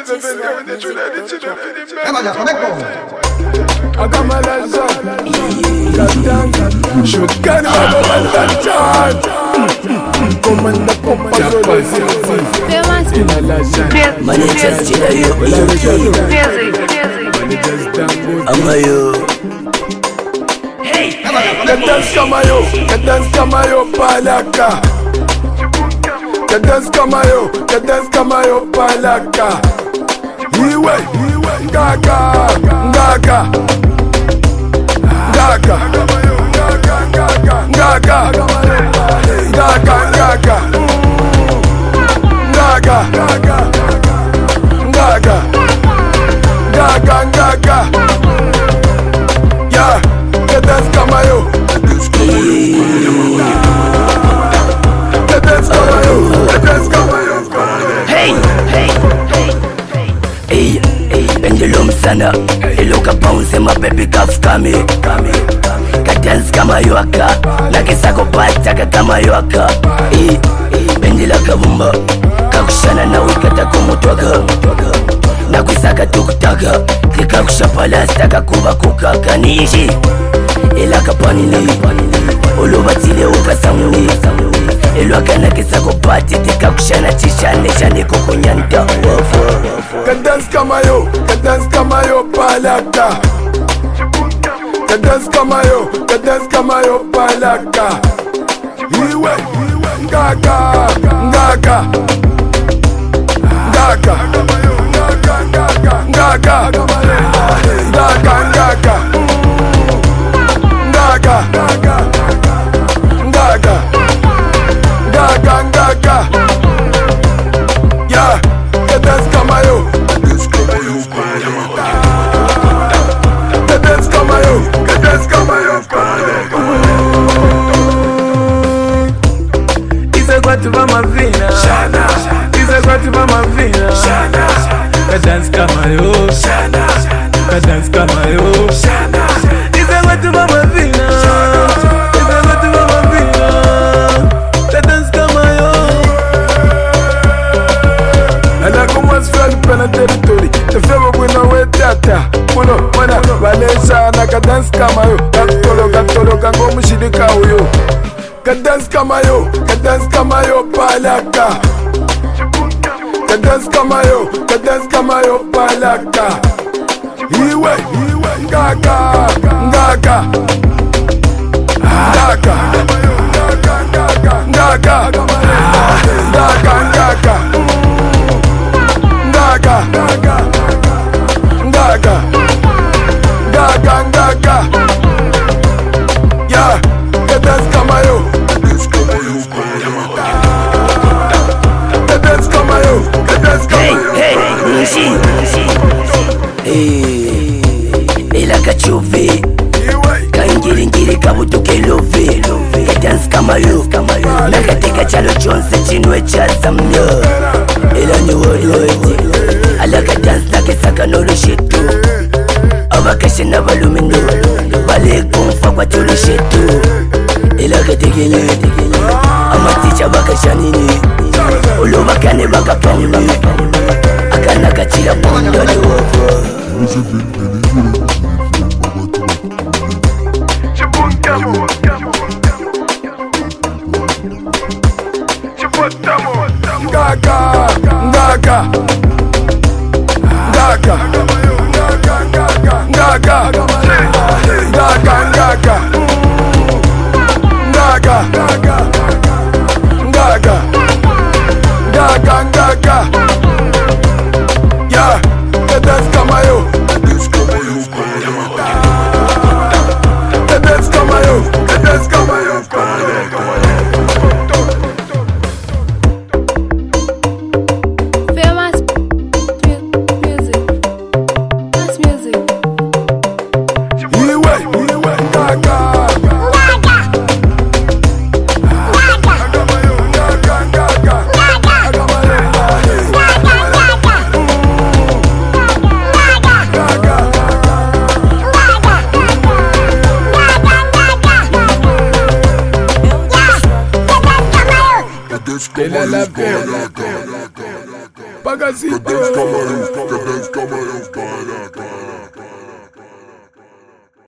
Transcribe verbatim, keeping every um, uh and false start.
Cadence Camayo, Cadence Camayo, Palaka. Cadence Camayo, Cadence Camayo, Palaka. Iwe, Iwe, Gaga, Gaga, Gaga, Gaga, Gaga, Gaga, Gaga, Gaga, Gaga, Gaga. Yeah, Cadence Camayo. Hey, hey, hey, hey, pendulum sana, iluka bounce my baby calf kami, kami, cadence kama yoaka, nakisako bata kama yoaka, hey, hey, pendila kabumba, kakushana na wikata kumutwaga, nakwisaka tukutaka, kikakushapala staka kuba kukaka nishi. Ela kapanili ulubatile ukasamuni elwakana kisako pati tikakushana chishane shane kukunyanta. Cadence Camayo, Cadence Camayo, Palaka. Cadence Camayo, Cadence Camayo, Palaka. Iwe, Gaga, Gaga, Gaga, Gaga, Gaga, Gaga. Gaga, Gaga, Gaga, Gaga, Gaga. Yeah, Cadence Camayo, Cadence Camayo, Cadence Camayo, Cadence Camayo. Isa kwatu mama vina, Shana. Isa kwatu mama vina, Shana. Cadence Camayo, Shana. Cadence Camayo, Shana. Isa kwatu mama vina. Territory, the favor we know where data. Puno, mana, Valencia, na Cadence Camayo. Gatolo, gatolo, gango mushidika uyo. Cadence Camayo, Cadence Camayo, Palaka. Cadence Camayo, Cadence Camayo, Palaka. Iwe, Iwe, Gaga, Gaga, Gaga, Gaga, Gaga, Gaga, Gaga. Gaga, Gaga, Gaga, Gaga, Gaga. Yeah, Cadence Camayo, Cadence Camayo, Cadence Camayo, Cadence Camayo. Hey, hey, Nishi, hey, ela kachuve, kaingiri ngiri kabutuke love, Cadence Camayo, nakatika chalo chonse chinwe cha zamyo, ela ni wodi. Alaka dance na kesaka no rushetu Abakashe na balumino Bale kumfa kwa tu rushetu Ilaka tegele Amaticha bakasha nini Ulu bakane baka pambi Akana kachila pondo ni wafo Gaga, Gaga, Gaga, Gaga, Gaga, Gaga, Gaga, Gaga, Gaga, Gaga. Yeah, Cadence Camayo, Cadence Camayo, Cadence Camayo, Cadence Camayo. De la la Pagacito. Paris.